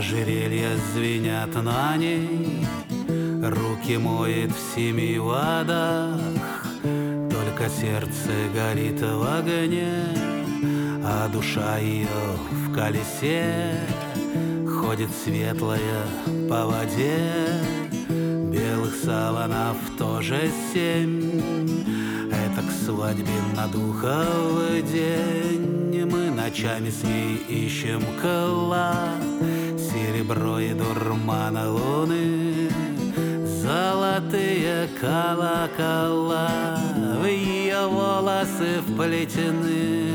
ожерелья звенят на ней, руки моет в 7 водах. Только сердце горит в огне, а душа ее в колесе. Ходит светлая по воде, белых саванов тоже 7. Это к свадьбе на духов день. Мы ночами с ней ищем клад, серебро и дурмана луны, золотые колокола в ее волосы вплетены.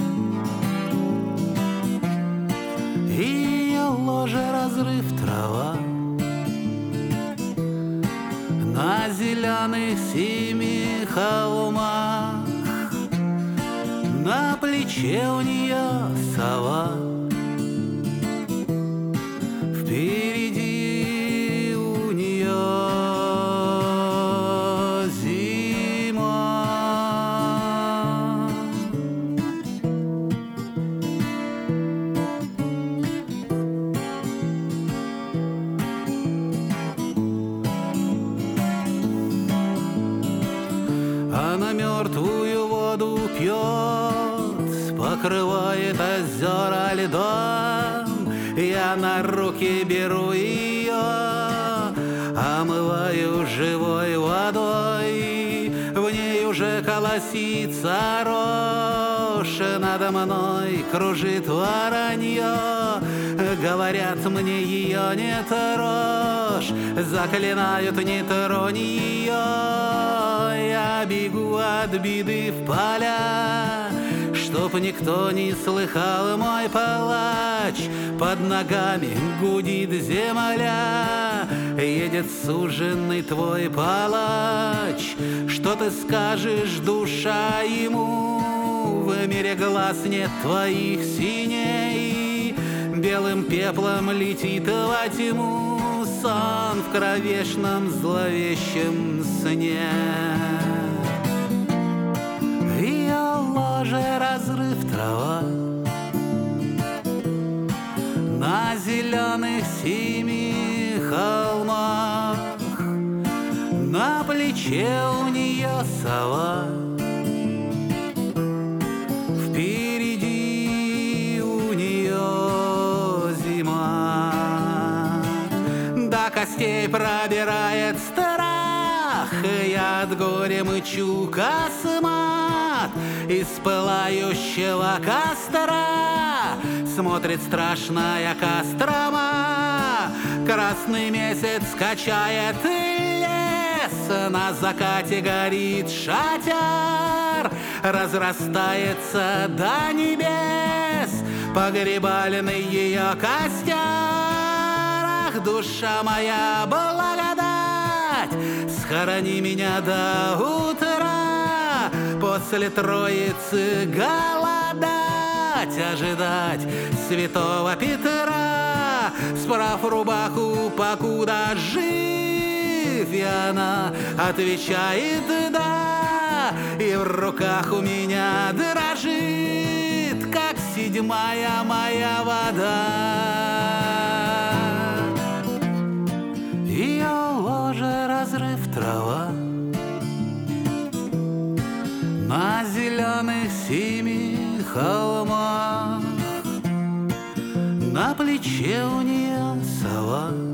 Ее ложе разрыв трава на зеленых 7 холмах, на плече у нее сова, впереди у нее зима. Она мертвую воду пьет, покрывает озера льдом. Я на руки беру ее, омываю живой водой. В ней уже колосится рожь, надо мной кружит воронье. Говорят мне, ее не трожь, заклинают, не тронь ее. Я бегу от беды в поля, чтоб никто не слыхал мой плач. Под ногами гудит земля, едет суженный твой палач. Что ты скажешь, душа, ему? В мире глаз нет твоих синей, белым пеплом летит во тьму сон в кровешном зловещем сне. Ее ложе разрыв трава на зеленых 7 холмах, на плече у нее сова, впереди у нее зима. До костей пробирает страх, я от горя мычу космат. Из пылающего костра смотрит страшная Кострома. Красный месяц качает лес, на закате горит шатер, разрастается до небес погребальный ее костер. Ах, душа моя, благодать, схорони меня до утра, после Троицы голодать, ожидать святого Петра. Справ рубаху, покуда жив, и она отвечает да, и в руках у меня дрожит, как 7-я моя вода. Ее ложе разрыв трава на зеленых 7 холмах, на плече у нее сова,